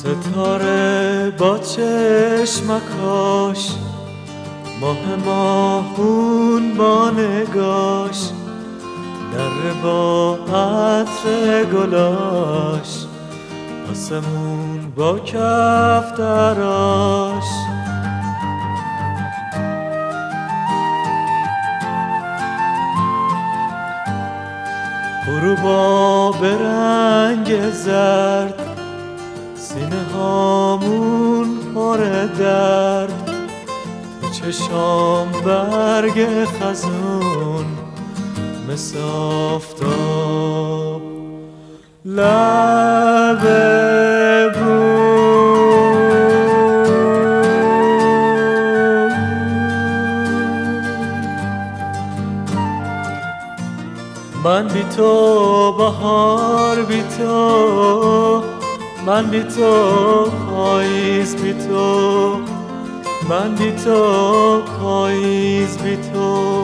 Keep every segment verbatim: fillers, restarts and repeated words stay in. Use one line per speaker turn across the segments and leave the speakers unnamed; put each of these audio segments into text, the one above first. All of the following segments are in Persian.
ستاره با چشمکاش، ماه ماهون با نگاش، دره با عطر گلاش، آسمون با کفتراش. غروبا به رنگ زرد، سینه هامون پر درد، تو چشام برگ خزون مثل آفتاب لب من بی تو بهار بی تو، من بی تو پاییز بی تو، من بی تو پاییز بی تو.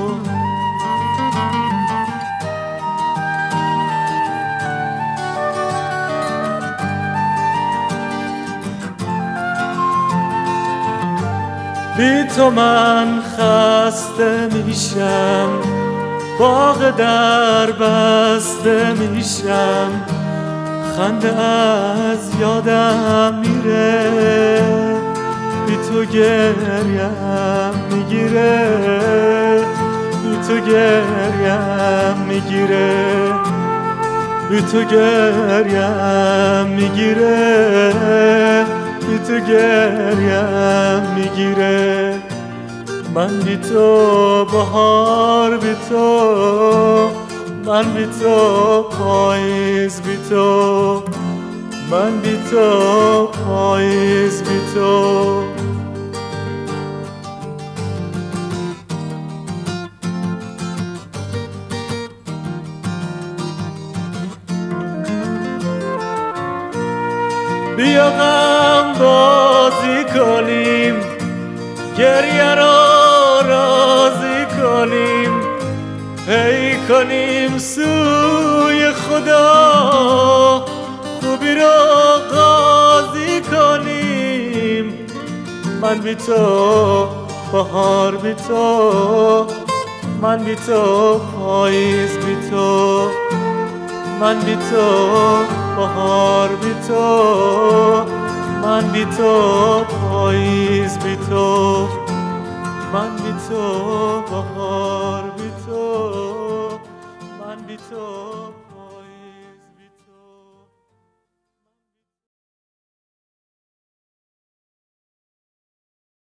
بی تو من خسته میشم، باغ در بسته میشم، خنده از یادم میره، بی تو گریم میگیره، بی تو گریم میگیره، بی تو گریم میگیره، بی تو گریم میگیره. من بی تو بهار بی تو، من بی تو پاییز بی تو، من بی تو پاییز بی تو. بیا غم بازی کنیم، گریه را راضی کنیم، هی کنیم سوی خدا، خوبی را قاضی کنیم. من بی تو بهار بی تو، من بی تو پاییز بی تو، من بی تو بهار بی تو، من بی تو پاییز بی تو، من بی تو بهار